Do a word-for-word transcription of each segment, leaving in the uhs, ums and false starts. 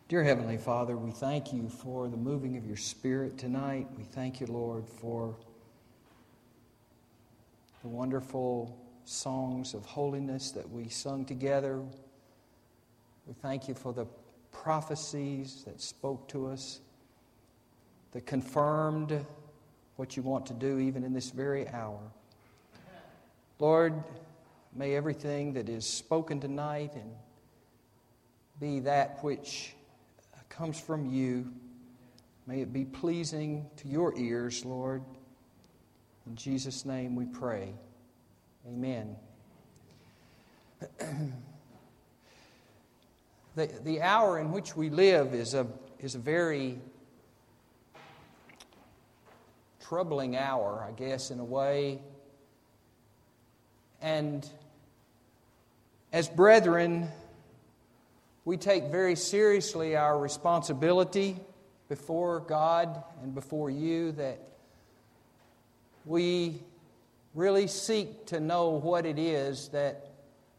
Dear Heavenly Father, we thank you for the moving of your Spirit tonight. We thank you, Lord, for the wonderful songs of holiness that we sung together. We thank you for the prophecies that spoke to us, that confirmed what you want to do even in this very hour. Lord, may everything that is spoken tonight and be that which comes from you. May it be pleasing to your ears, Lord. In Jesus' name we pray. Amen. the, the hour in which we live is a, is a very troubling hour, I guess, in a way. And as brethren, we take very seriously our responsibility before God and before you, that we really seek to know what it is that,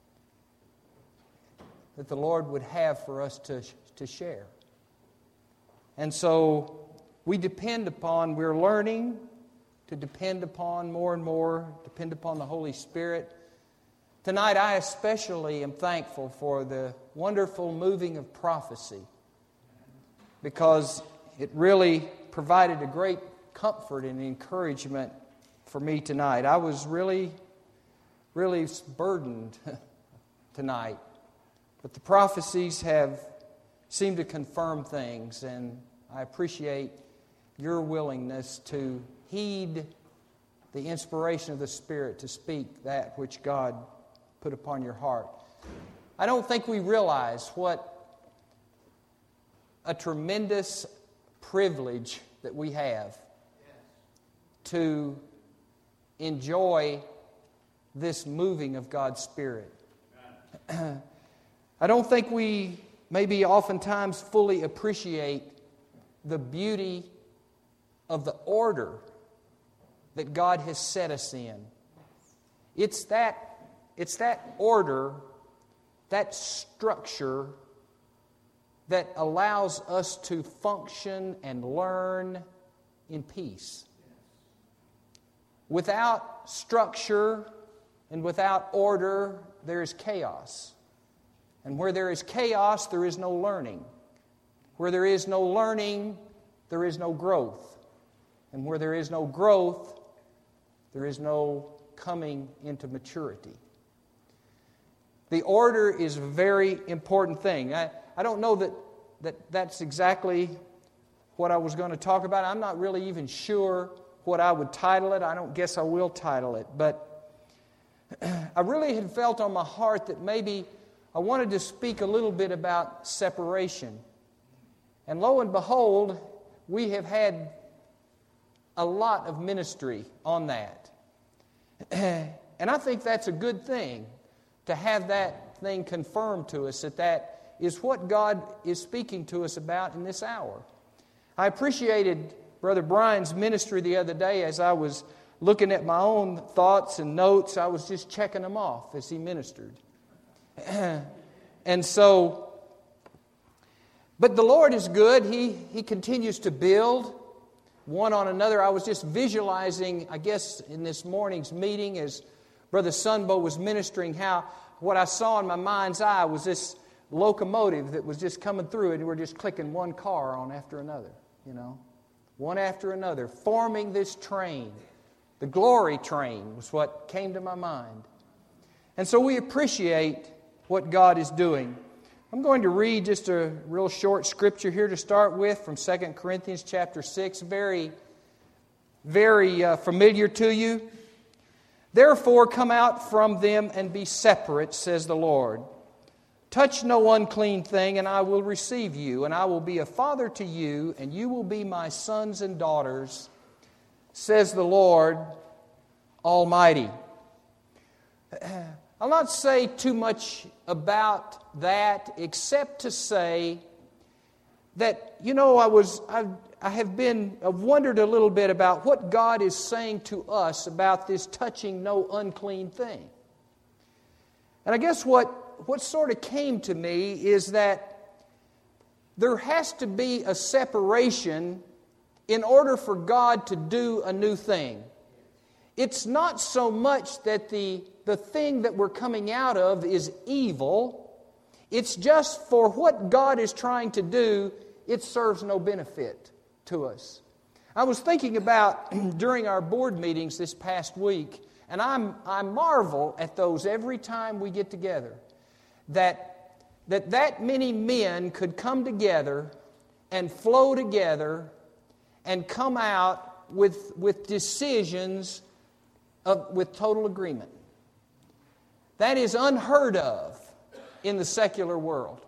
that the Lord would have for us to, to share. And so we depend upon, we're learning to depend upon more and more, depend upon the Holy Spirit. Tonight, I especially am thankful for the wonderful moving of prophecy, because it really provided a great comfort and encouragement for me tonight. I was really, really burdened tonight, but the prophecies have seemed to confirm things, and I appreciate your willingness to heed the inspiration of the Spirit to speak that which God put upon your heart. I don't think we realize what a tremendous privilege that we have to enjoy this moving of God's Spirit. I don't think we maybe oftentimes fully appreciate the beauty of the order that God has set us in. It's that It's that order, that structure that allows us to function and learn in peace. Without structure and without order, there is chaos. And where there is chaos, there is no learning. Where there is no learning, there is no growth. And where there is no growth, there is no coming into maturity. The order is a very important thing. I, I don't know that, that that's exactly what I was going to talk about. I'm not really even sure what I would title it. I don't guess I will title it. But I really had felt on my heart that maybe I wanted to speak a little bit about separation. And lo and behold, we have had a lot of ministry on that. And I think that's a good thing, to have that thing confirmed to us, that that is what God is speaking to us about in this hour. I appreciated Brother Brian's ministry the other day. As I was looking at my own thoughts and notes, I was just checking them off as he ministered. And so, but the Lord is good. He, he continues to build one on another. I was just visualizing, I guess, in this morning's meeting as Brother Sunbo was ministering, how what I saw in my mind's eye was this locomotive that was just coming through, and we're just clicking one car on after another, you know, one after another, forming this train. The glory train was what came to my mind. And so we appreciate what God is doing. I'm going to read just a real short scripture here to start with from Second Corinthians chapter six, very, very uh, familiar to you. Therefore, come out from them and be separate, says the Lord. Touch no unclean thing, and I will receive you, and I will be a father to you, and you will be my sons and daughters, says the Lord Almighty. I'll not say too much about that, except to say that, you know, I was I, I have been I've wondered a little bit about what God is saying to us about this touching no unclean thing. And I guess what what sort of came to me is that there has to be a separation in order for God to do a new thing. It's not so much that the, the thing that we're coming out of is evil. It's just for what God is trying to do, it serves no benefit to us. I was thinking about during our board meetings this past week, and I'm, I marvel at those every time we get together, that, that that many men could come together and flow together and come out with, with decisions of, with total agreement. That is unheard of in the secular world.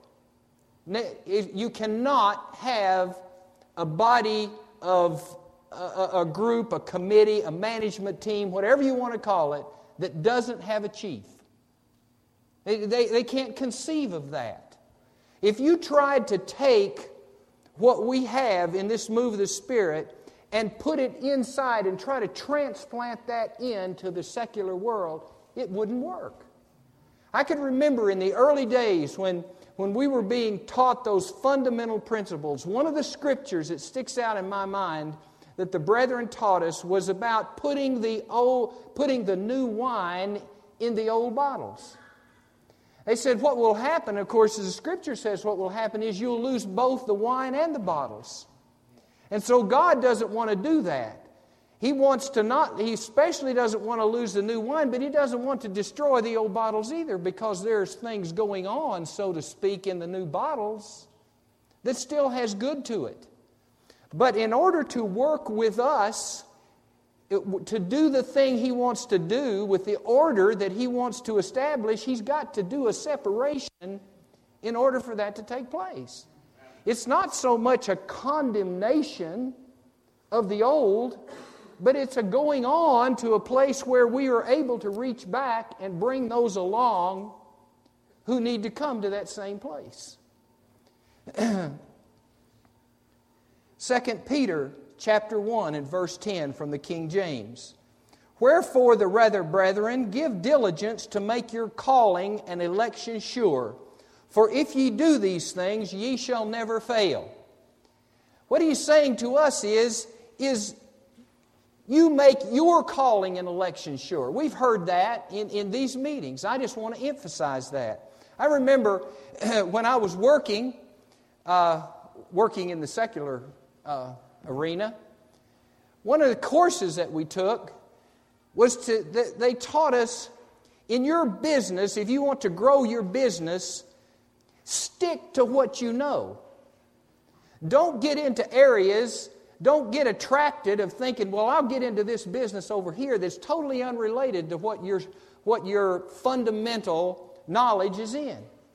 You cannot have a body of a, a group, a committee, a management team, whatever you want to call it, that doesn't have a chief. They, they, they can't conceive of that. If you tried to take what we have in this move of the Spirit and put it inside and try to transplant that into the secular world, it wouldn't work. I can remember in the early days when, when we were being taught those fundamental principles, one of the scriptures that sticks out in my mind that the brethren taught us was about putting the old, putting the new wine in the old bottles. They said what will happen, of course, as the scripture says, what will happen is you'll lose both the wine and the bottles. And so God doesn't want to do that. He wants to not, He especially doesn't want to lose the new wine, but He doesn't want to destroy the old bottles either, because there's things going on, so to speak, in the new bottles that still has good to it. But in order to work with us, it, to do the thing He wants to do with the order that He wants to establish, He's got to do a separation in order for that to take place. It's not so much a condemnation of the old, but it's a going on to a place where we are able to reach back and bring those along who need to come to that same place. Second Peter chapter one and verse ten from the King James. Wherefore the rather, brethren, give diligence to make your calling and election sure. For if ye do these things, ye shall never fail. What He's saying to us is, is you make your calling and election sure. We've heard that in, in these meetings. I just want to emphasize that. I remember when I was working, uh, working in the secular uh, arena, one of the courses that we took was to, they taught us, in your business, if you want to grow your business, stick to what you know. Don't get into areas, don't get attracted of thinking, well, I'll get into this business over here that's totally unrelated to what your, what your fundamental knowledge is in.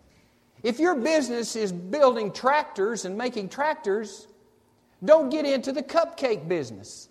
If your business is building tractors and making tractors, don't get into the cupcake business.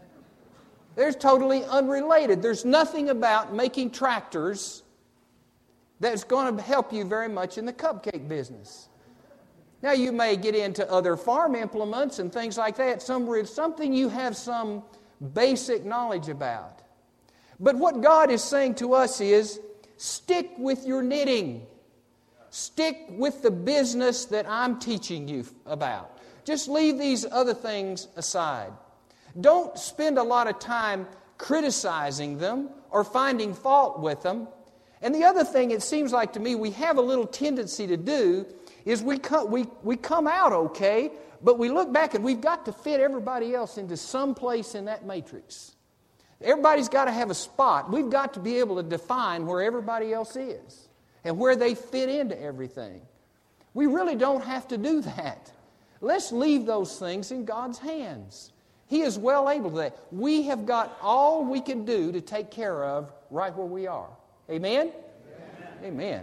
They're totally unrelated. There's nothing about making tractors that's going to help you very much in the cupcake business. Now, you may get into other farm implements and things like that, some, something you have some basic knowledge about. But what God is saying to us is, stick with your knitting. Stick with the business that I'm teaching you about. Just leave these other things aside. Don't spend a lot of time criticizing them or finding fault with them. And the other thing it seems like to me we have a little tendency to do is we come, we, we come out okay, but we look back and we've got to fit everybody else into some place in that matrix. Everybody's got to have a spot. We've got to be able to define where everybody else is and where they fit into everything. We really don't have to do that. Let's leave those things in God's hands. He is well able to that. We have got all we can do to take care of right where we are. Amen? Amen.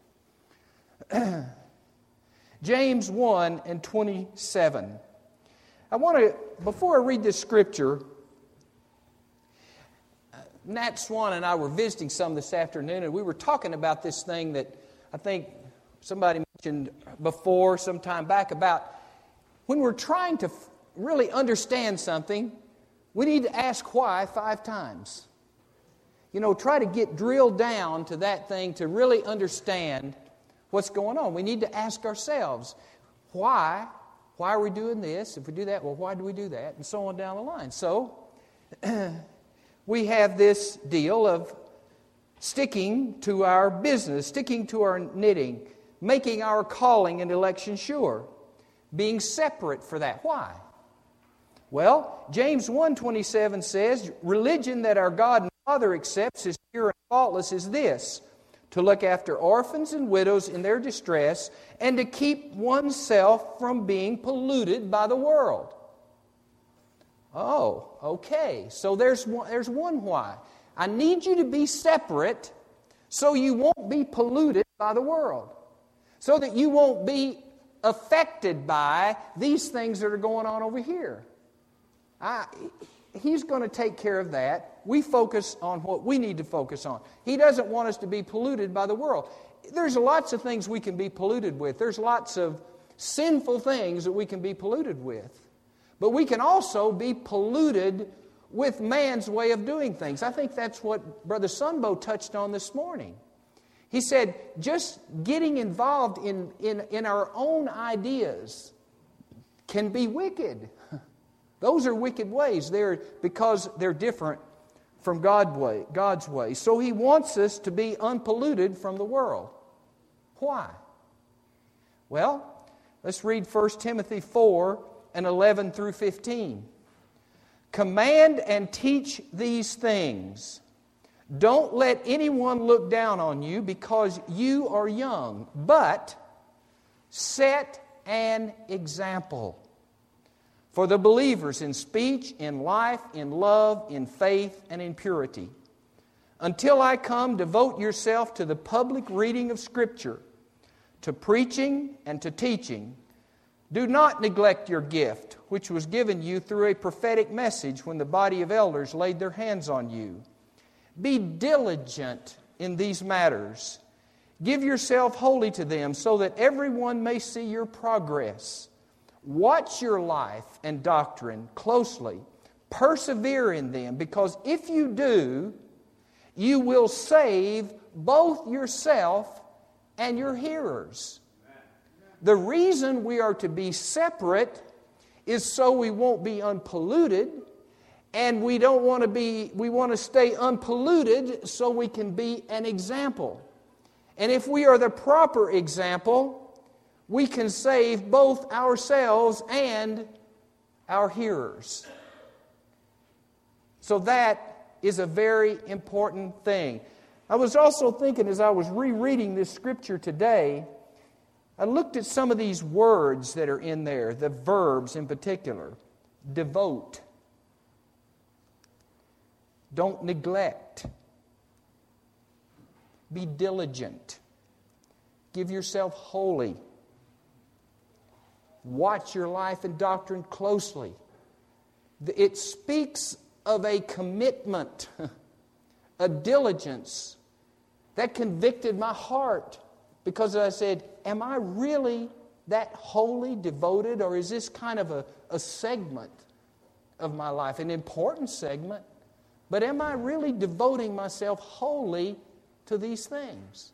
Amen. James one and twenty-seven. I want to, before I read this scripture, Nat Swan and I were visiting some this afternoon, and we were talking about this thing that I think somebody mentioned before, some time back, about when we're trying to really understand something, we need to ask why five times. You know, try to get drilled down to that thing to really understand what's going on. We need to ask ourselves, why? Why are we doing this? If we do that, well, why do we do that? And so on down the line. So, we have this deal of sticking to our business, sticking to our knitting, making our calling and election sure, being separate for that. Why? Well, James one twenty-seven says, religion that our God and Father accepts as pure and faultless is this, to look after orphans and widows in their distress, and to keep oneself from being polluted by the world. Oh, okay. So there's one, there's one why. I need you to be separate so you won't be polluted by the world. So that you won't be affected by these things that are going on over here. I, he's going to take care of that. We focus on what we need to focus on. He doesn't want us to be polluted by the world. There's lots of things we can be polluted with. There's lots of sinful things that we can be polluted with. But we can also be polluted with man's way of doing things. I think that's what Brother Sunbo touched on this morning. He said, just getting involved in, in, in our own ideas can be wicked. Those are wicked ways. They're because they're different from God way, God's way. So He wants us to be unpolluted from the world. Why? Well, let's read First Timothy four and eleven through fifteen. Command and teach these things. Don't let anyone look down on you because you are young, but set an example for the believers in speech, in life, in love, in faith, and in purity. Until I come, devote yourself to the public reading of Scripture, to preaching and to teaching. Do not neglect your gift, which was given you through a prophetic message when the body of elders laid their hands on you. Be diligent in these matters. Give yourself wholly to them so that everyone may see your progress. Watch your life and doctrine closely. Persevere in them, because if you do, you will save both yourself and your hearers. The reason we are to be separate is so we won't be unpolluted, and we don't want to be, we want to stay unpolluted so we can be an example. And if we are the proper example, we can save both ourselves and our hearers. So that is a very important thing. I was also thinking as I was rereading this scripture today, I looked at some of these words that are in there, the verbs in particular. Devote. Don't neglect. Be diligent. Give yourself wholly. Watch your life and doctrine closely. It speaks of a commitment, a diligence that convicted my heart. Because I said, am I really that wholly devoted, or is this kind of a, a segment of my life, an important segment? But am I really devoting myself wholly to these things?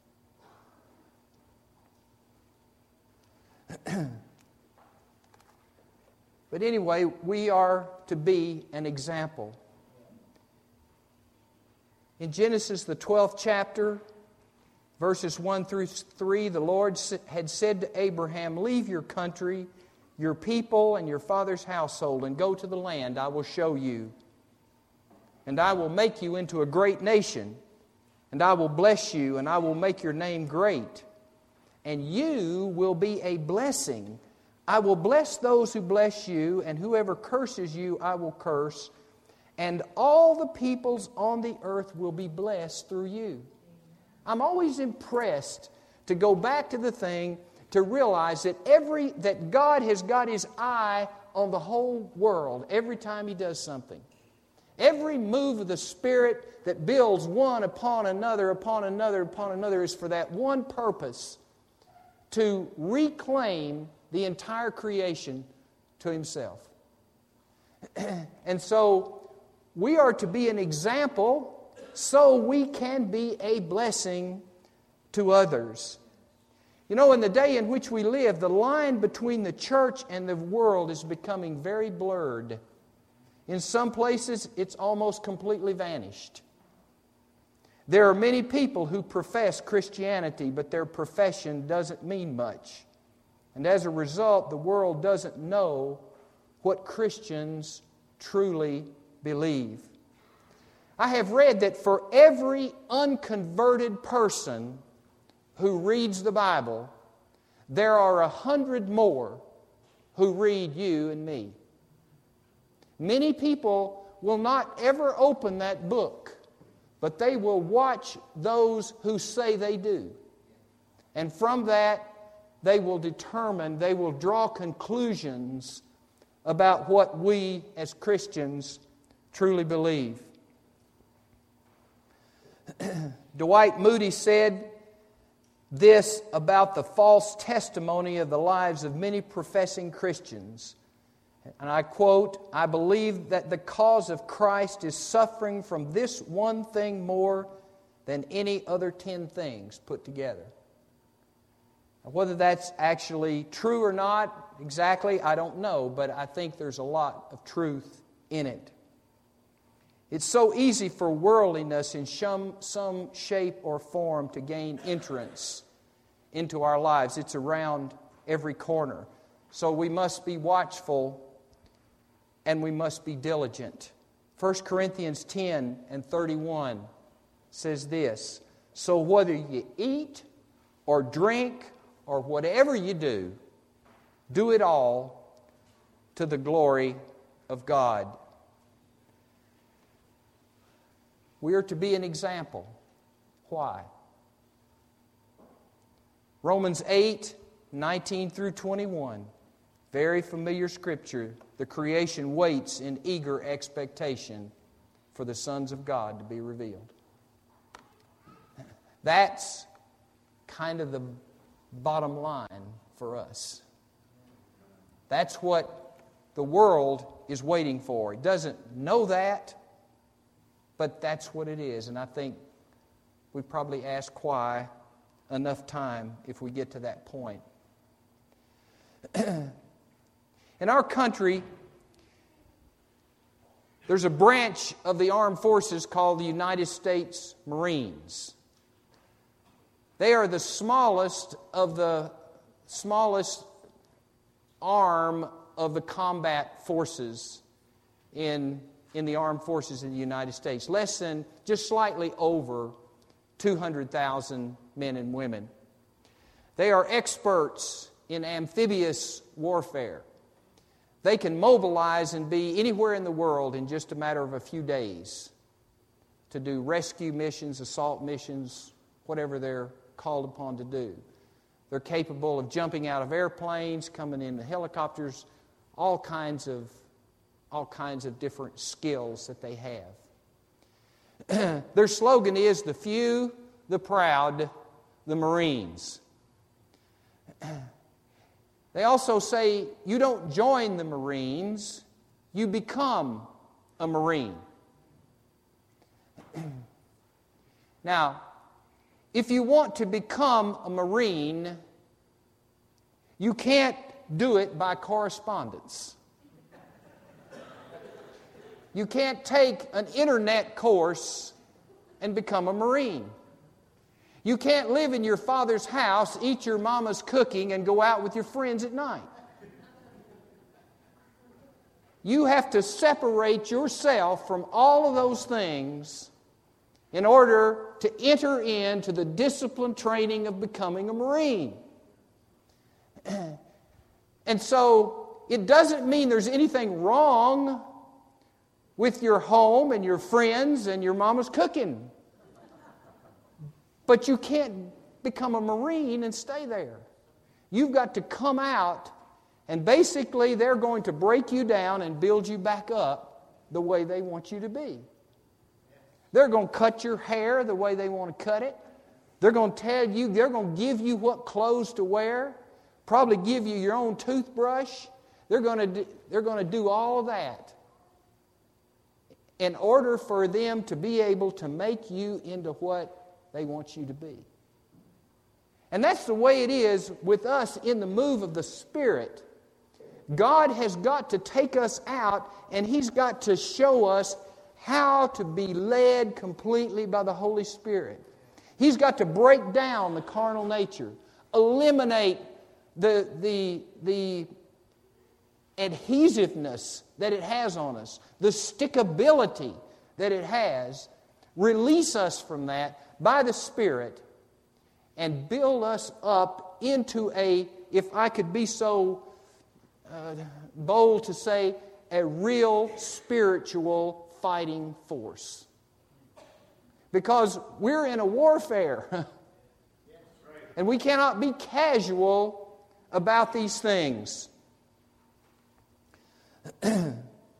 But anyway, we are to be an example. In Genesis, the twelfth chapter, verses one through three, the Lord had said to Abraham, leave your country, your people, and your father's household, and go to the land I will show you. And I will make you into a great nation, and I will bless you, and I will make your name great. And you will be a blessing. I will bless those who bless you, and whoever curses you, I will curse. And all the peoples on the earth will be blessed through you. I'm always impressed to go back to the thing, to realize that every that God has got His eye on the whole world every time He does something. Every move of the Spirit that builds one upon another, upon another, upon another is for that one purpose, to reclaim the entire creation to Himself. And so we are to be an example so we can be a blessing to others. You know, in the day in which we live, the line between the church and the world is becoming very blurred. In some places, it's almost completely vanished. There are many people who profess Christianity, but their profession doesn't mean much. And as a result, the world doesn't know what Christians truly believe. I have read that for every unconverted person who reads the Bible, there are a hundred more who read you and me. Many people will not ever open that book, but they will watch those who say they do. And from that, they will determine, they will draw conclusions about what we as Christians truly believe. Dwight Moody said this about the false testimony of the lives of many professing Christians. And I quote, "I believe that the cause of Christ is suffering from this one thing more than any other ten things put together." Now, whether that's actually true or not, exactly, I don't know, but I think there's a lot of truth in it. It's so easy for worldliness in some, some shape or form to gain entrance into our lives. It's around every corner. So we must be watchful and we must be diligent. First Corinthians ten and thirty-one says this, "So whether you eat or drink or whatever you do, do it all to the glory of God." We are to be an example. Why? Romans eight, nineteen through twenty-one. Very familiar scripture. The creation waits in eager expectation for the sons of God to be revealed. That's kind of the bottom line for us. That's what the world is waiting for. It doesn't know that, but that's what it is. And I think we probably ask why enough time if we get to that point. In our country, there's a branch of the armed forces called the United States Marines. They are the smallest of the smallest arm of the combat forces in, in the armed forces in the United States. Less than, just slightly over two hundred thousand men and women. They are experts in amphibious warfare. They can mobilize and be anywhere in the world in just a matter of a few days to do rescue missions, assault missions, whatever they're called upon to do. They're capable of jumping out of airplanes, coming in the helicopters, all kinds of all kinds of different skills that they have. Their slogan is, "The few, the proud, the Marines." They also say, you don't join the Marines, you become a Marine. Now, if you want to become a Marine, you can't do it by correspondence. You can't take an internet course and become a Marine. You can't live in your father's house, eat your mama's cooking, and go out with your friends at night. You have to separate yourself from all of those things in order to enter into the disciplined training of becoming a Marine. And so it doesn't mean there's anything wrong with your home and your friends and your mama's cooking. But you can't become a Marine and stay there. You've got to come out, and basically they're going to break you down and build you back up the way they want you to be. They're going to cut your hair the way they want to cut it. They're going to tell you, they're going to give you what clothes to wear, probably give you your own toothbrush. They're going to do, they're going to do all of that in order for them to be able to make you into what they want you to be. And that's the way it is with us in the move of the Spirit. God has got to take us out, and He's got to show us how to be led completely by the Holy Spirit. He's got to break down the carnal nature, eliminate the, the, the adhesiveness that it has on us, the stickability that it has, release us from that by the Spirit, and build us up into a, if I could be so uh, bold to say, a real spiritual fighting force. Because we're in a warfare. And we cannot be casual about these things. The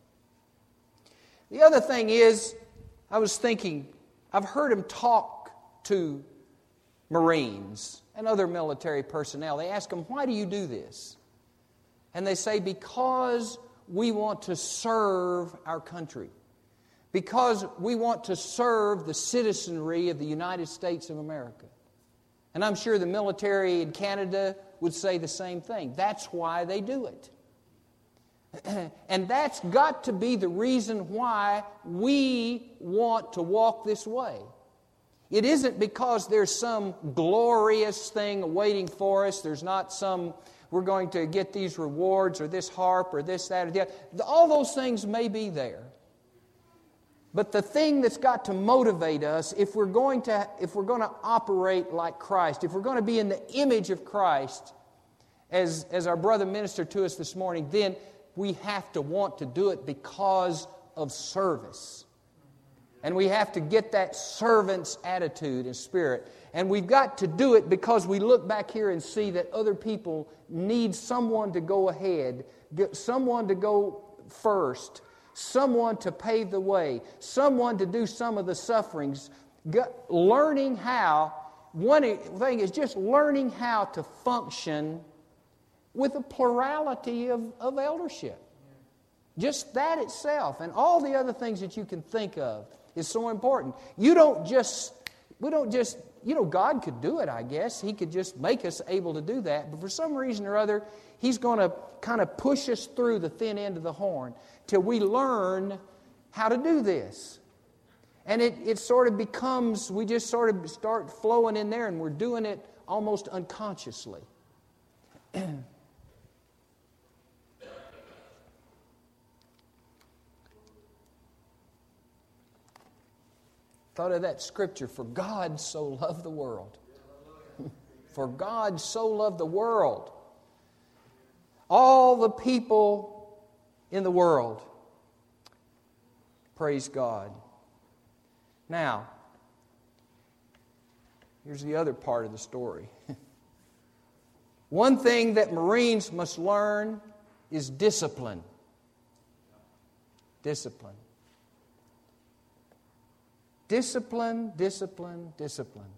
other thing is, I was thinking, I've heard him talk to Marines and other military personnel. They ask them, why do you do this? And they say, because we want to serve our country. Because we want to serve the citizenry of the United States of America. And I'm sure the military in Canada would say the same thing. That's why they do it. And that's got to be the reason why we want to walk this way. It isn't because there's some glorious thing waiting for us. There's not some, we're going to get these rewards or this harp or this, that, or the other. All those things may be there. But the thing that's got to motivate us, if we're going to, if we're going to operate like Christ, if we're going to be in the image of Christ, as, as our brother ministered to us this morning, then we have to want to do it because of service. And we have to get that servant's attitude and spirit. And we've got to do it because we look back here and see that other people need someone to go ahead, someone to go first, someone to pave the way, someone to do some of the sufferings. Learning how, one thing is just learning how to function with a plurality of, of eldership. Just that itself and all the other things that you can think of is so important. You don't just, we don't just, you know, God could do it, I guess. He could just make us able to do that. But for some reason or other, He's going to kind of push us through the thin end of the horn till we learn how to do this. And it, it sort of becomes, we just sort of start flowing in there and we're doing it almost unconsciously. Thought of that scripture, for God so loved the world. For God so loved the world. All the people in the world. Praise God. Now, here's the other part of the story. One thing that Marines must learn is discipline. Discipline. Discipline, discipline, discipline.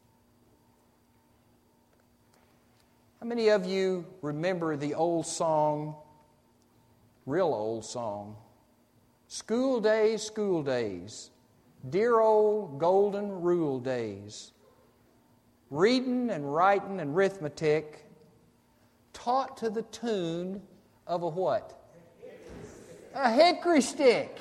How many of you remember the old song, real old song, School days, school days, dear old golden rule days, reading and writing and arithmetic, taught to the tune of a what? A hickory stick.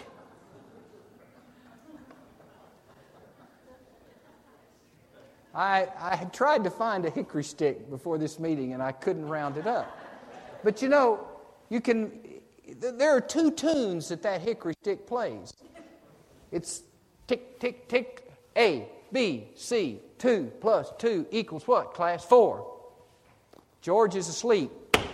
I, I had tried to find a hickory stick before this meeting and I couldn't round it up. But you know, you can, there are two tunes that that hickory stick plays. It's tick, tick, tick, A, B, C, two plus two equals what, class? Four. George is asleep.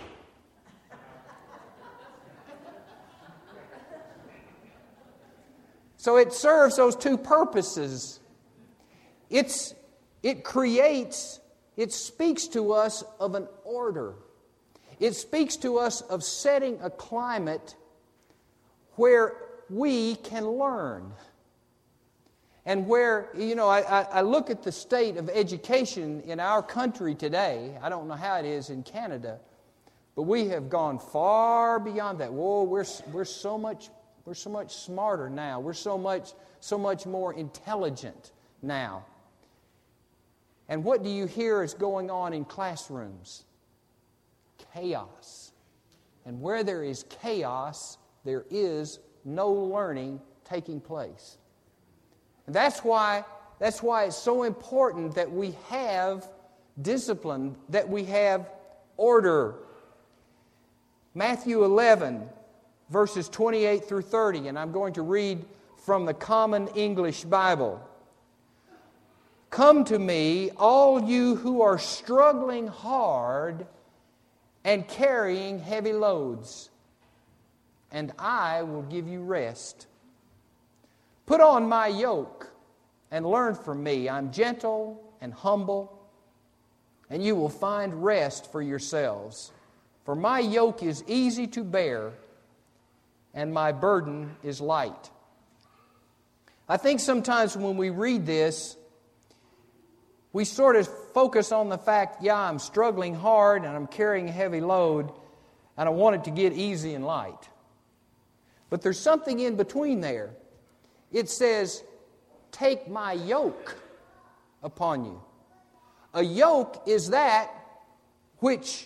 So it serves those two purposes. It's It creates, it speaks to us of an order. It speaks to us of setting a climate where we can learn. And where, you know, I, I look at the state of education in our country today. I don't know how it is in Canada, but we have gone far beyond that. Whoa, we're we're so much we're so much smarter now. We're so much so much more intelligent now. And what do you hear is going on in classrooms? Chaos. And where there is chaos, there is no learning taking place. And that's why, that's why it's so important that we have discipline, that we have order. Matthew eleven, verses twenty-eight through thirty, and I'm going to read from the Common English Bible. Come to me, all you who are struggling hard and carrying heavy loads, and I will give you rest. Put on my yoke and learn from me. I'm gentle and humble, and you will find rest for yourselves. For my yoke is easy to bear, and my burden is light. I think sometimes when we read this, we sort of focus on the fact, yeah, I'm struggling hard and I'm carrying a heavy load, and I want it to get easy and light. But there's something in between there. It says, take my yoke upon you. A yoke is that which,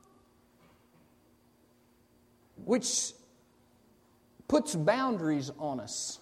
which puts boundaries on us.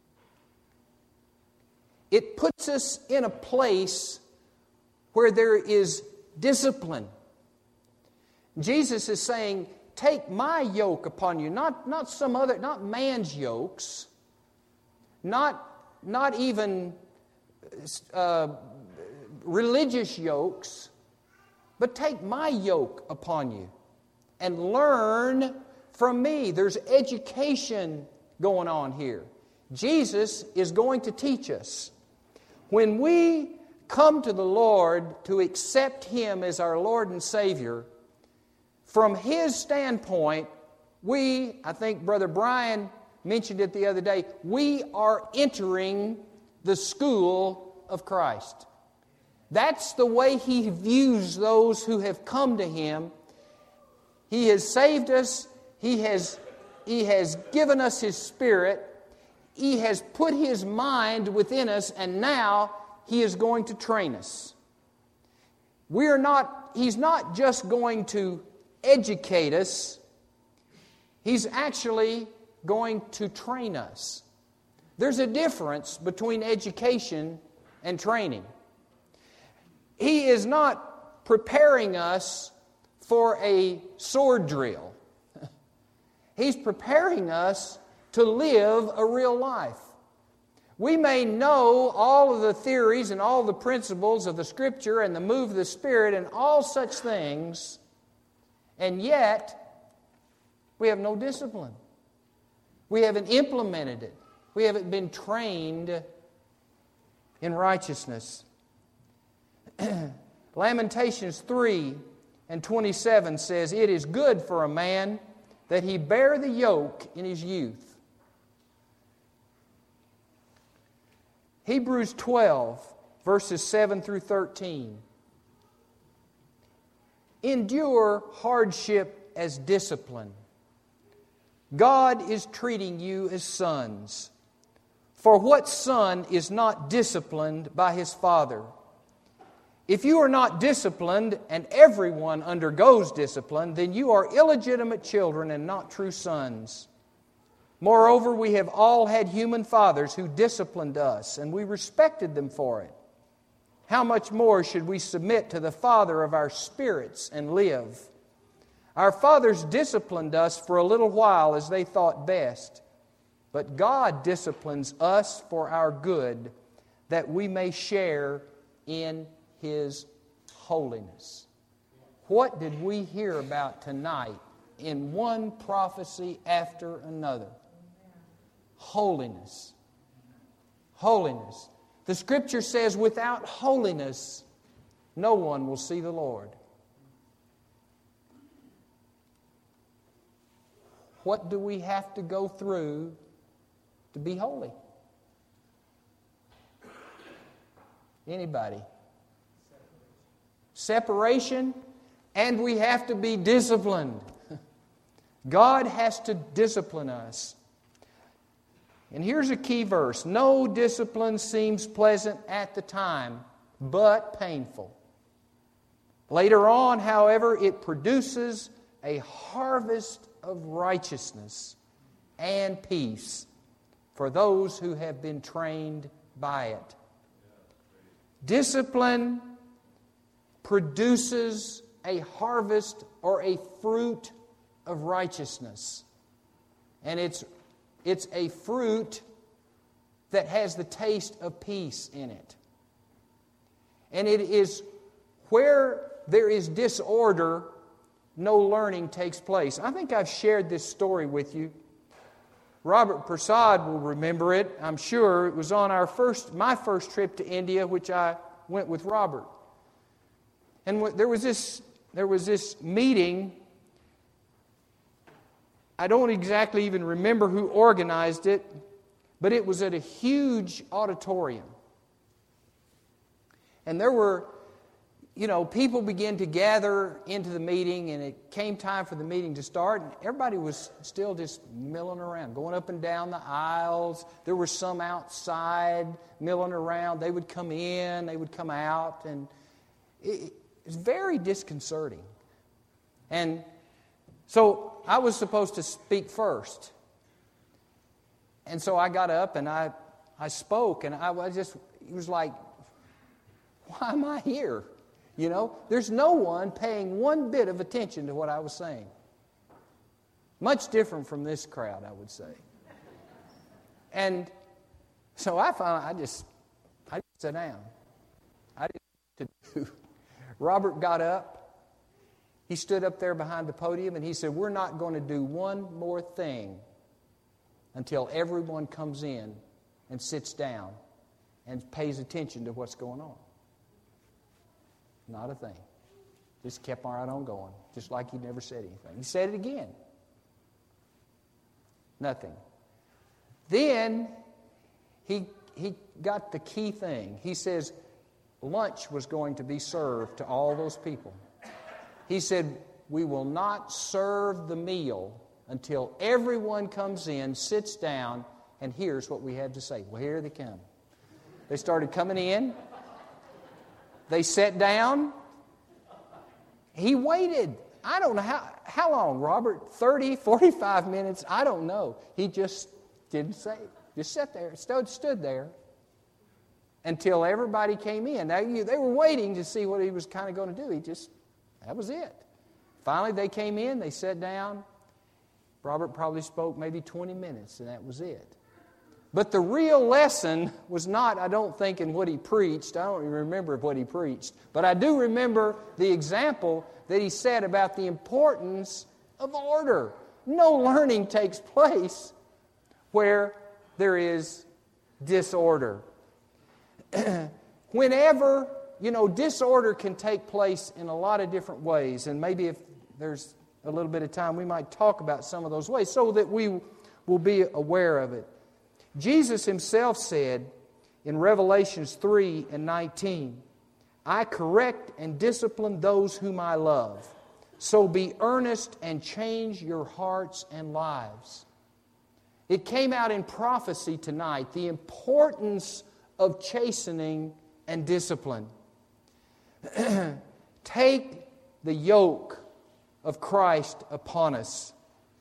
It puts us in a place where there is discipline. Jesus is saying, take my yoke upon you, not, not some other, not man's yokes, not, not even uh, religious yokes, but take my yoke upon you and learn from me. There's education going on here. Jesus is going to teach us. When we come to the Lord to accept Him as our Lord and Savior, from His standpoint, we, I think Brother Brian mentioned it the other day, we are entering the school of Christ. That's the way He views those who have come to Him. He has saved us. He has, He has given us His Spirit. He has put His mind within us, and now He is going to train us. We are not, He's not just going to educate us. He's actually going to train us. There's a difference between education and training. He is not preparing us for a sword drill. He's preparing us to live a real life. We may know all of the theories and all the principles of the Scripture and the move of the Spirit and all such things, and yet we have no discipline. We haven't implemented it. We haven't been trained in righteousness. Lamentations three and twenty-seven says, it is good for a man that he bear the yoke in his youth. Hebrews twelve, verses seven through thirteen. Endure hardship as discipline. God is treating you as sons. For what son is not disciplined by his father? If you are not disciplined, and everyone undergoes discipline, then you are illegitimate children and not true sons. Moreover, we have all had human fathers who disciplined us, and we respected them for it. How much more should we submit to the Father of our spirits and live? Our fathers disciplined us for a little while as they thought best, but God disciplines us for our good, that we may share in His holiness. What did we hear about tonight in one prophecy after another? Holiness. Holiness. The Scripture says, without holiness, no one will see the Lord. What do we have to go through to be holy? Anybody? Separation, and we have to be disciplined. God has to discipline us. And here's a key verse. No discipline seems pleasant at the time, but painful. Later on, however, it produces a harvest of righteousness and peace for those who have been trained by it. Discipline produces a harvest or a fruit of righteousness. And it's, it's a fruit that has the taste of peace in it. And it is where there is disorder, no learning takes place. I think I've shared this story with you. Robert Prasad will remember it, I'm sure. It was on our first, my first trip to India, which I went with Robert. And there was this, there was this meeting. I don't exactly even remember who organized it, but it was at a huge auditorium. And there were, you know, people began to gather into the meeting, and it came time for the meeting to start, and everybody was still just milling around, going up and down the aisles. There were some outside milling around. They would come in, they would come out, and it, it's very disconcerting. And so I was supposed to speak first. And so I got up and I, I spoke, and I was just, it was like, why am I here? You know, there's no one paying one bit of attention to what I was saying. Much different from this crowd, I would say. And so I found I just, I just sat down. I didn't know what to do. Robert got up. He stood up there behind the podium and he said, we're not going to do one more thing until everyone comes in and sits down and pays attention to what's going on. Not a thing. Just kept right on going, just like he never said anything. He said it again. Nothing. Then he he got the key thing. He says lunch was going to be served to all those people. He said, we will not serve the meal until everyone comes in, sits down, and hears what we have to say. Well, here they come. They started coming in. They sat down. He waited. I don't know how, how long, Robert? thirty, forty-five minutes? I don't know. He just didn't say. Just sat there, stood, stood there until everybody came in. Now, you, they were waiting to see what he was kind of going to do. He just, that was it. Finally, they came in. They sat down. Robert probably spoke maybe twenty minutes, and that was it. But the real lesson was not, I don't think, in what he preached. I don't even remember what he preached. But I do remember the example that he said about the importance of order. No learning takes place where there is disorder. Whenever, you know, disorder can take place in a lot of different ways. And maybe if there's a little bit of time, we might talk about some of those ways so that we will be aware of it. Jesus himself said in Revelations three and nineteen, I correct and discipline those whom I love. So be earnest and change your hearts and lives. It came out in prophecy tonight, the importance of chastening and discipline. Take the yoke of Christ upon us.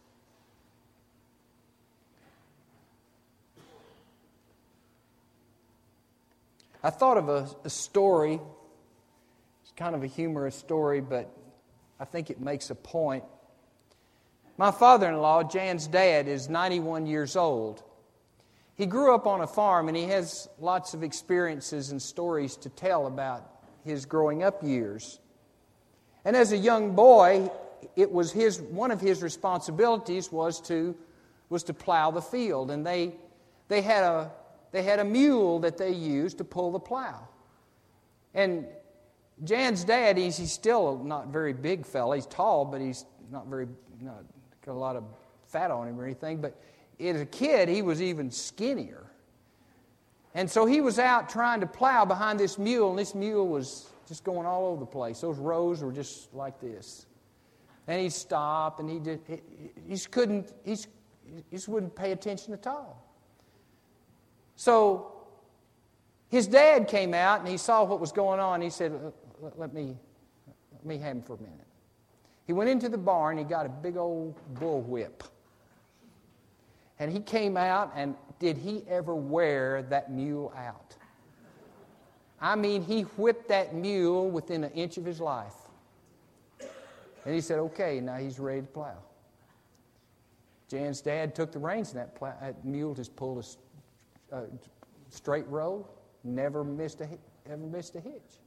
I thought of a, a story. It's kind of a humorous story, but I think it makes a point. My father-in-law, Jan's dad, is ninety-one years old. He grew up on a farm, and he has lots of experiences and stories to tell about his growing up years. And as a young boy, it was his one of his responsibilities was to was to plow the field, and they they had a They had a mule that they used to pull the plow. And Jan's dad, he's, he's still not very big fella. He's tall, but he's not very, not got a lot of fat on him or anything. But as a kid, he was even skinnier. And so he was out trying to plow behind this mule, and this mule was just going all over the place. Those rows were just like this. And he'd stop, and he just, he, he just couldn't, he's, he just wouldn't pay attention at all. So His dad came out and he saw what was going on. He said, let me, let me have him for a minute. He went into the barn. He got a big old bullwhip. And he came out, and did he ever wear that mule out? I mean, he whipped that mule within an inch of his life. And he said, okay, now he's ready to plow. Jan's dad took the reins, and that, plow, that mule just pulled a, a straight road, never missed a ever missed a hitch.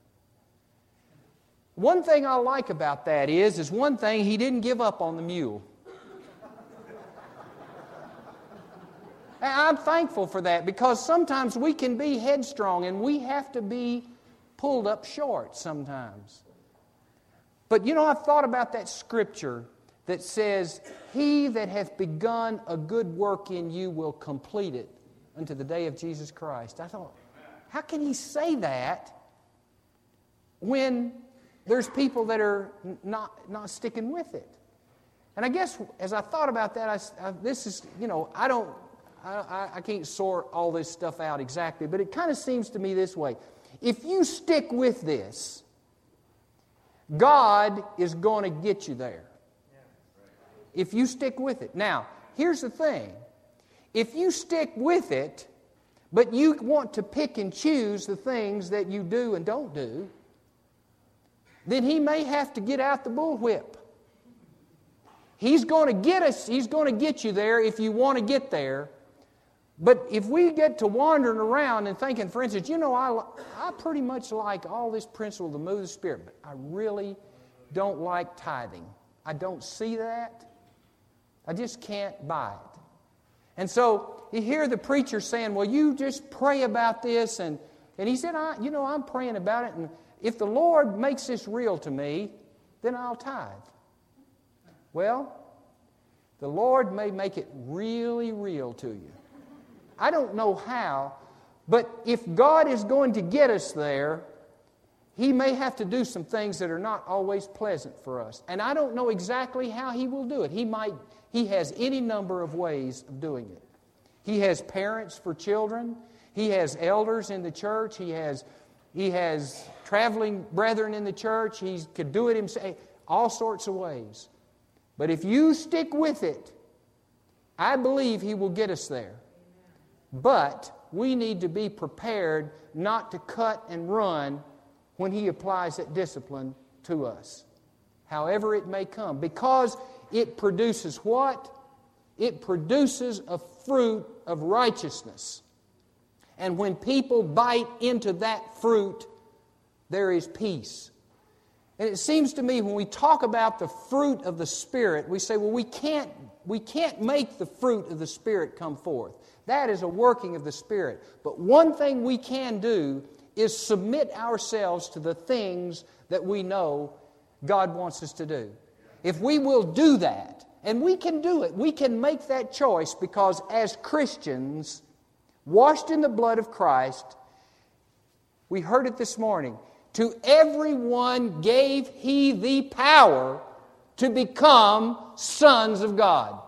One thing I like about that is, is one thing, he didn't give up on the mule. And I'm thankful for that, because sometimes we can be headstrong and we have to be pulled up short sometimes. But you know, I've thought about that scripture that says, he that hath begun a good work in you will complete it unto the day of Jesus Christ. I thought, how can he say that when there's people that are not, not sticking with it? And I guess as I thought about that, I, I, this is, you know, I don't, I, I can't sort all this stuff out exactly, but it kind of seems to me this way. If you stick with this, God is going to get you there. If you stick with it. Now, here's the thing. If you stick with it, but you want to pick and choose the things that you do and don't do, then He may have to get out the bullwhip. He's going to get us, He's going to get you there if you want to get there. But if we get to wandering around and thinking, for instance, you know, I, I pretty much like all this principle of the move of the Spirit, but I really don't like tithing. I don't see that. I just can't buy it. And so you hear the preacher saying, well, you just pray about this. And, and he said, I, you know, I'm praying about it. And if the Lord makes this real to me, then I'll tithe. Well, the Lord may make it really real to you. I don't know how, but if God is going to get us there, He may have to do some things that are not always pleasant for us. And I don't know exactly how He will do it. He might, He has any number of ways of doing it. He has parents for children. He has elders in the church. He has, he has traveling brethren in the church. He could do it himself. All sorts of ways. But if you stick with it, I believe He will get us there. But we need to be prepared not to cut and run when He applies that discipline to us, however it may come, because it produces what? It produces a fruit of righteousness. And when people bite into that fruit, there is peace. And it seems to me when we talk about the fruit of the Spirit, we say, well, we can't, we can't make the fruit of the Spirit come forth. That is a working of the Spirit. But one thing we can do is submit ourselves to the things that we know God wants us to do. If we will do that, and we can do it, we can make that choice, because as Christians, washed in the blood of Christ, we heard it this morning, to everyone gave He the power to become sons of God.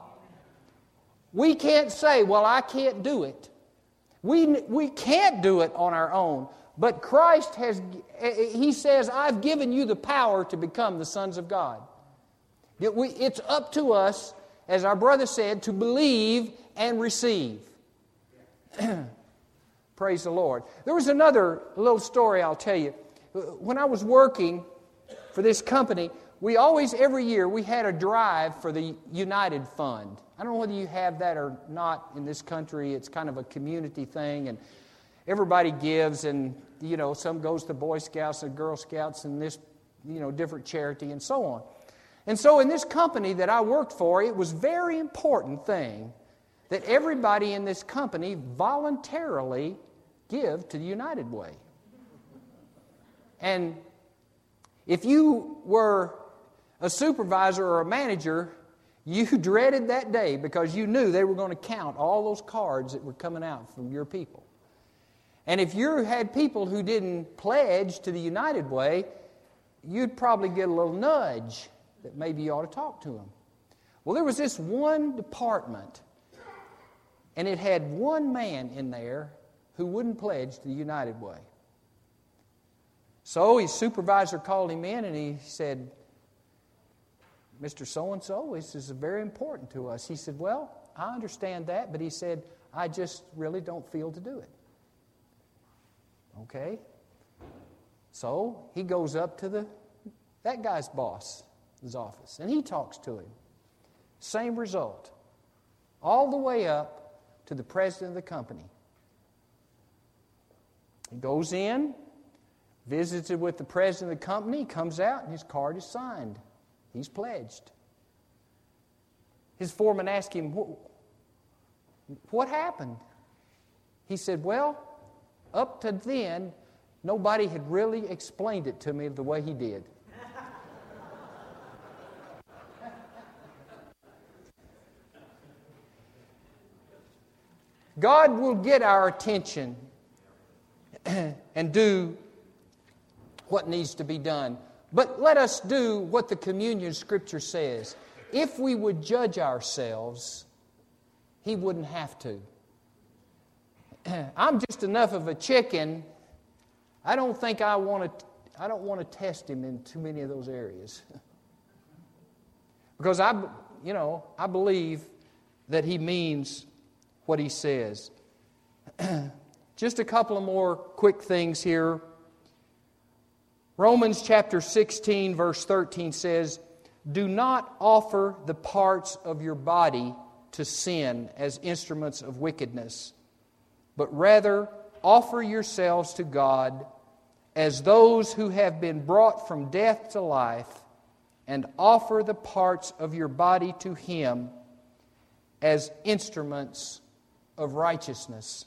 We can't say, well, I can't do it. We, we can't do it on our own. But Christ has, He says, I've given you the power to become the sons of God. It, we, it's up to us, as our brother said, to believe and receive. Praise the Lord. There was another little story I'll tell you. When I was working for this company, we always, every year, we had a drive for the United Fund. I don't know whether you have that or not in this country. It's kind of a community thing, and everybody gives, and, you know, some goes to Boy Scouts and Girl Scouts and this, you know, different charity and so on. And so in this company that I worked for, it was a very important thing that everybody in this company voluntarily give to the United Way. And if you were a supervisor or a manager, you dreaded that day because you knew they were going to count all those cards that were coming out from your people. And if you had people who didn't pledge to the United Way, you'd probably get a little nudge that maybe you ought to talk to them. Well, there was this one department, and it had one man in there who wouldn't pledge the United Way. So his supervisor called him in and he said, Mister So-and-so, this is very important to us. He said, well, I understand that, but he said, I just really don't feel to do it. Okay. So he goes up to the that guy's boss, his office, and he talks to him. Same result. All the way up to the president of the company. He goes in, visits with the president of the company, comes out, and his card is signed. He's pledged. His foreman asked him, what happened? He said, well, up to then, nobody had really explained it to me the way he did. God will get our attention and do what needs to be done. But let us do what the communion scripture says. If we would judge ourselves, He wouldn't have to. I'm just enough of a chicken. I don't think I want to I don't want to test Him in too many of those areas. Because I, you know, I believe that He means what He says. Just a couple of more quick things here. Romans chapter sixteen, verse thirteen says, do not offer the parts of your body to sin as instruments of wickedness, but rather offer yourselves to God as those who have been brought from death to life, and offer the parts of your body to Him as instruments of righteousness.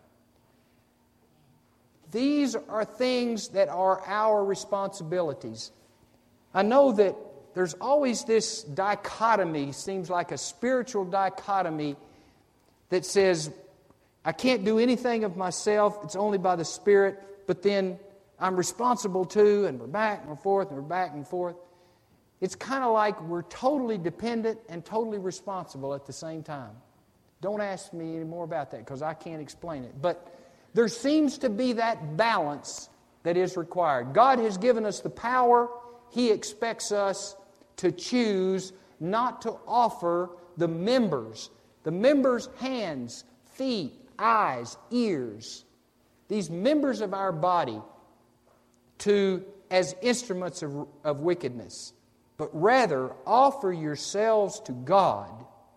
These are things that are our responsibilities. I know that there's always this dichotomy, seems like a spiritual dichotomy that says, I can't do anything of myself, it's only by the Spirit, but then I'm responsible too, and we're back and forth, and we're back and forth. It's kind of like we're totally dependent and totally responsible at the same time. Don't ask me any more about that because I can't explain it. But there seems to be that balance that is required. God has given us the power. He expects us to choose not to offer the members, the members' hands, feet, eyes, ears, these members of our body to as instruments of, of wickedness, but rather offer yourselves to God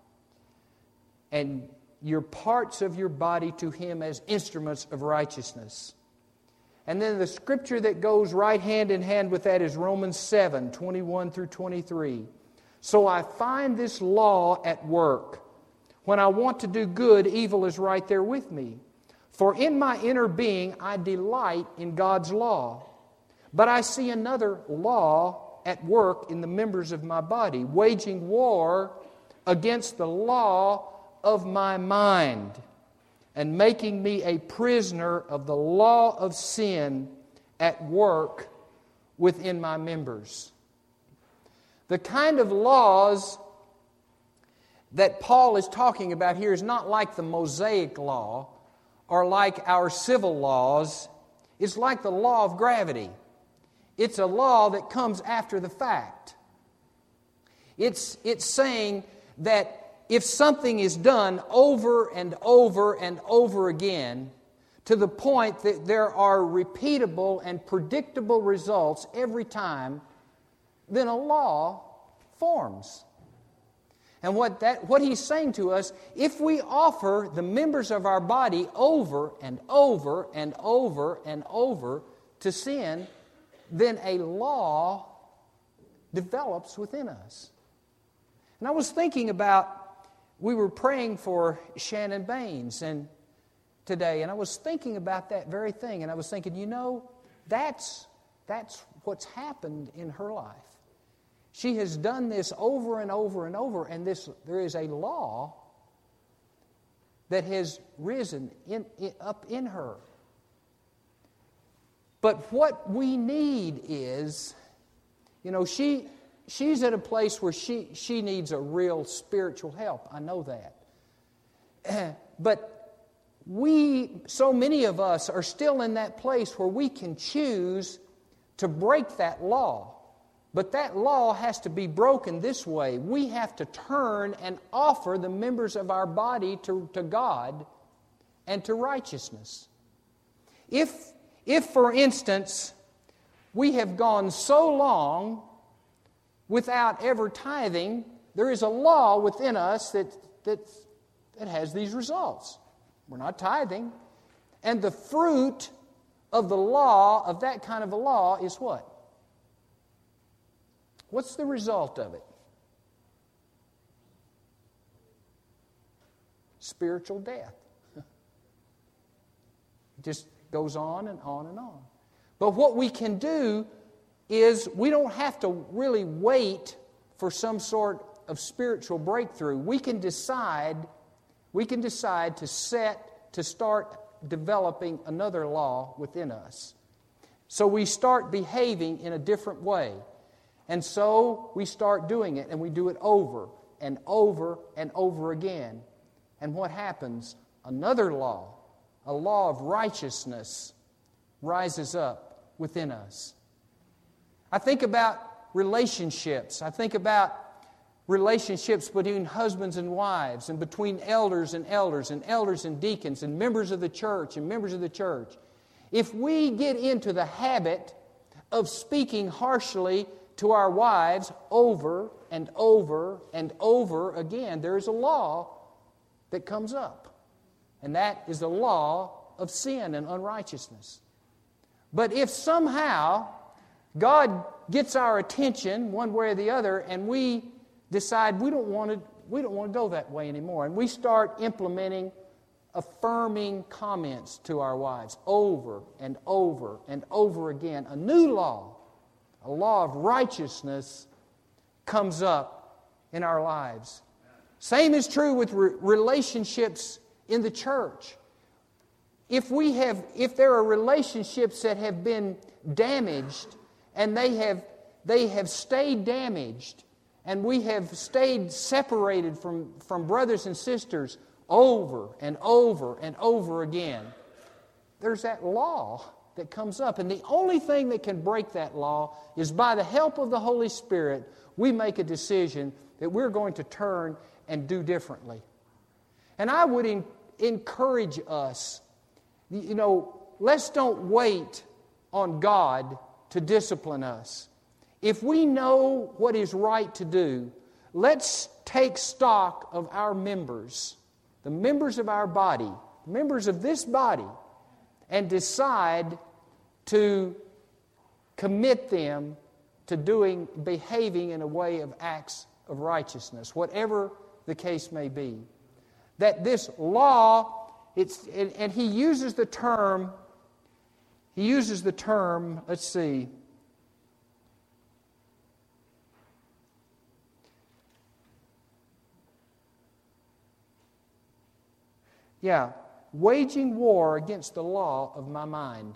and your parts of your body to Him as instruments of righteousness. And then the scripture that goes right hand in hand with that is Romans seven, twenty-one through twenty-three. So I find this law at work. When I want to do good, evil is right there with me. For in my inner being I delight in God's law. But I see another law at work in the members of my body, waging war against the law of my mind, and making me a prisoner of the law of sin at work within my members. The kind of laws that Paul is talking about here is not like the Mosaic law or like our civil laws. It's like the law of gravity. It's a law that comes after the fact. It's, it's saying that if something is done over and over and over again to the point that there are repeatable and predictable results every time, then a law forms. And what that what he's saying to us, if we offer the members of our body over and over and over and over to sin, then a law develops within us. And I was thinking about, we were praying for Shannon Baines and today, and I was thinking about that very thing, and I was thinking, you know, that's that's what's happened in her life. She has done this over and over and over, and this there is a law that has risen in, in, up in her. But what we need is, you know, she she's at a place where she, she needs a real spiritual help. I know that. But we, so many of us, are still in that place where we can choose to break that law. But that law has to be broken this way. We have to turn and offer the members of our body to, to God and to righteousness. If, if, for instance, we have gone so long without ever tithing, there is a law within us that, that, that has these results. We're not tithing. And the fruit of the law, of that kind of a law, is what? What's the result of it? Spiritual death. It just goes on and on and on. But what we can do is we don't have to really wait for some sort of spiritual breakthrough. We can decide, we can decide to set, to start developing another law within us. So we start behaving in a different way. And so we start doing it, and we do it over and over and over again. And what happens? Another law, a law of righteousness, rises up within us. I think about relationships. I think about relationships between husbands and wives, and between elders and elders, and elders and deacons, and members of the church and members of the church. If we get into the habit of speaking harshly to our wives over and over and over again, there is a law that comes up. And that is the law of sin and unrighteousness. But if somehow God gets our attention one way or the other, and we decide we don't want to, we don't want to go that way anymore, and we start implementing affirming comments to our wives over and over and over again, a new law, a law of righteousness, comes up in our lives. Same is true with re- relationships in the church. If we have, if there are relationships that have been damaged, and they have they have stayed damaged, and we have stayed separated from, from brothers and sisters over and over and over again, there's that law that comes up. And the only thing that can break that law is by the help of the Holy Spirit, we make a decision that we're going to turn and do differently. And I would in, encourage us, you know, let's don't wait on God to discipline us. If we know what is right to do, let's take stock of our members, the members of our body, members of this body, and decide to commit them to doing, behaving in a way of acts of righteousness, whatever the case may be. That this law, it's and, and he uses the term, he uses the term, let's see, yeah, waging war against the law of my mind.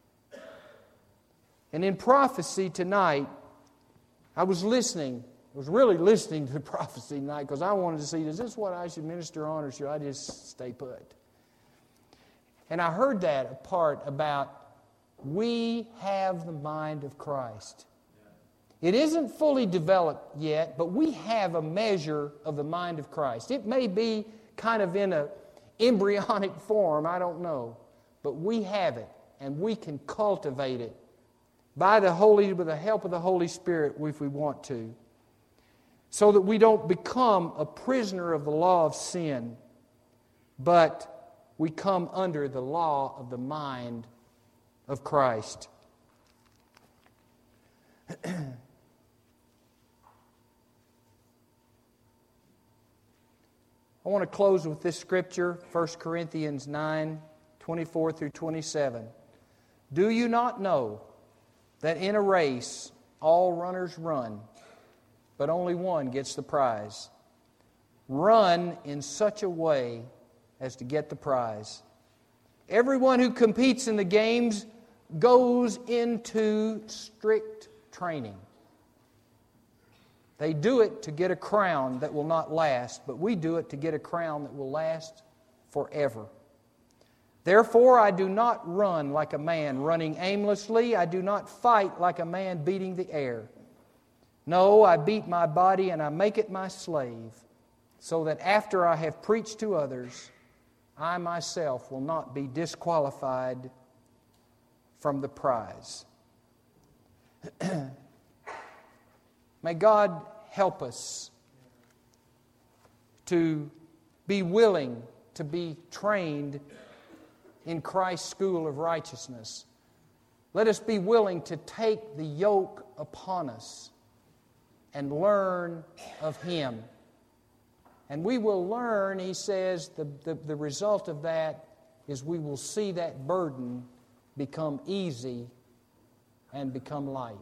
And in prophecy tonight, I was listening. I was really listening to the prophecy tonight because I wanted to see, is this what I should minister on, or should I just stay put? And I heard that part about we have the mind of Christ. It isn't fully developed yet, but we have a measure of the mind of Christ. It may be kind of in a embryonic form, I don't know. But we have it, and we can cultivate it by the Holy, with the help of the Holy Spirit if we want to, so that we don't become a prisoner of the law of sin, but we come under the law of the mind of Christ. I want to close with this scripture, First Corinthians nine, twenty-four through twenty-seven. Do you not know that in a race all runners run, but only one gets the prize? Run in such a way as to get the prize. Everyone who competes in the games goes into strict training. They do it to get a crown that will not last, but we do it to get a crown that will last forever. Therefore I do not run like a man running aimlessly. I do not fight like a man beating the air. No, I beat my body and I make it my slave, so that after I have preached to others, I myself will not be disqualified from the prize. May God help us to be willing to be trained in Christ's school of righteousness. Let us be willing to take the yoke upon us and learn of Him. And we will learn, he says, the, the, the result of that is we will see that burden become easy and become light.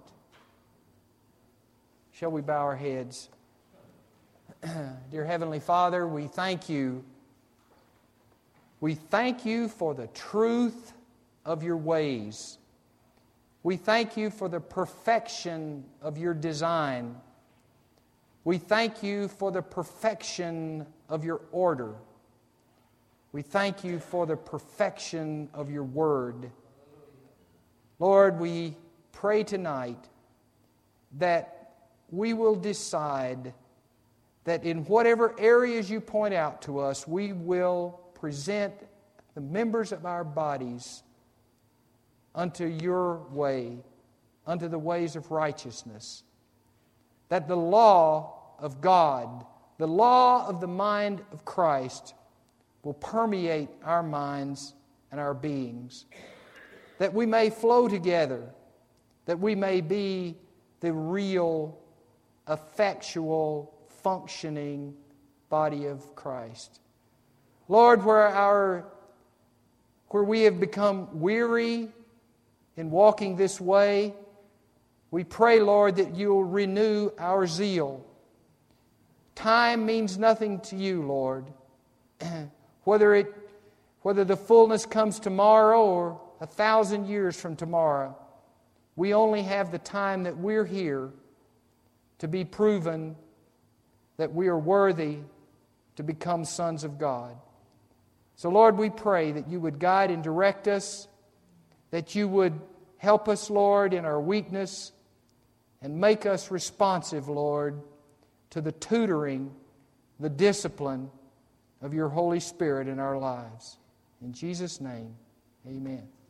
Shall we bow our heads? Dear Heavenly Father, we thank You. We thank You for the truth of Your ways. We thank You for the perfection of Your design. We thank You for the perfection of Your order. We thank You for the perfection of Your word. Lord, we pray tonight that we will decide that in whatever areas You point out to us, we will present the members of our bodies unto Your way, unto the ways of righteousness. That the law of God, the law of the mind of Christ, will permeate our minds and our beings. That we may flow together, that we may be the real, effectual, functioning body of Christ. Lord, where our where we have become weary in walking this way, we pray, Lord, that You'll renew our zeal. Time means nothing to You, Lord. Whether it, whether the fullness comes tomorrow or a thousand years from tomorrow, we only have the time that we're here to be proven that we are worthy to become sons of God. So, Lord, we pray that You would guide and direct us, that You would help us, Lord, in our weakness, and make us responsive, Lord, to the tutoring, the discipline of Your Holy Spirit in our lives. In Jesus' name, amen.